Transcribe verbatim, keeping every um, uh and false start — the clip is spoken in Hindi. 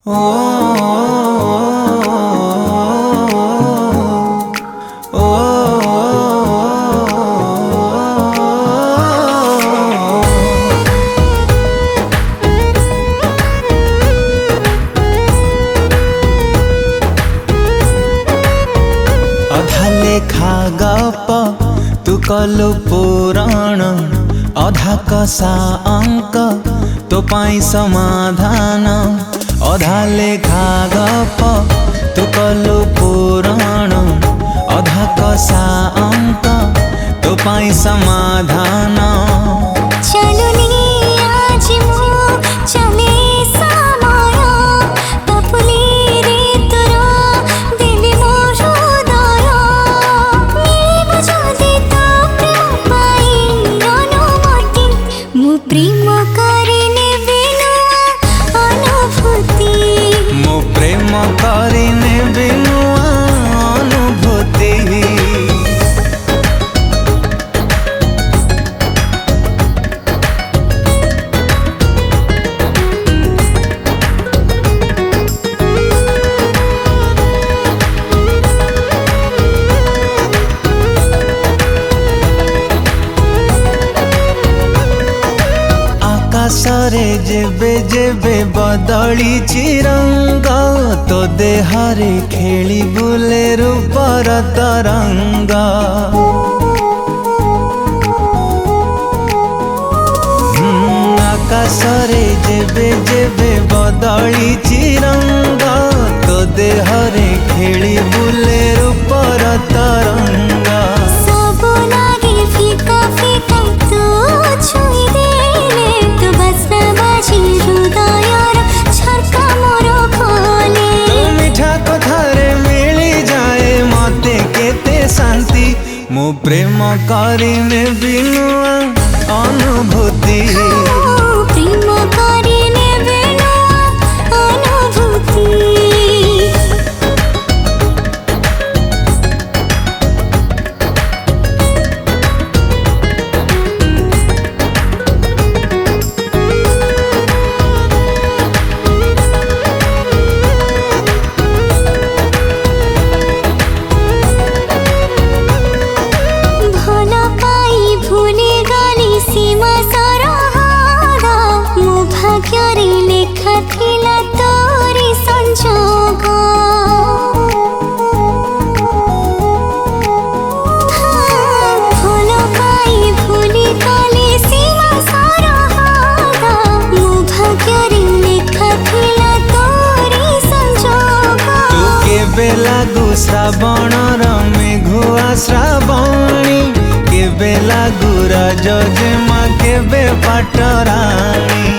ओ ओ अधा लेखा गप तू कलु पुराण अधा कसा अंक तो पाई समाधान अधा लेखा गप तू कलु पुराण अधा कसा अंक तो पाई समाधान प्रेम करिने बिनुआ अनुभूति मो प्रेम करिने बिनुआ अनुभूति आकाशरे जेबे जेबे बदली चिरंग तो देहरे खेली बुले रूपर तरंग आकाशरे जेबे जेबे बदली चिरंग तो देहरे खेली बुले रूपर तरंग मो प्रेम करिने बिनुआ अनुभूति प्रेम करिने बिनुआ अनुभूति भाग्यरे लेखा थिला तोरी संजोग भल पाई भूली गली सीमा सरहादा मो भाग्यरे लेखा थिला तोरी संजोग तू केबे लागू श्रावणर मेघुआ श्रावणी केबे लागू राज जेमा केबे पाटराणी।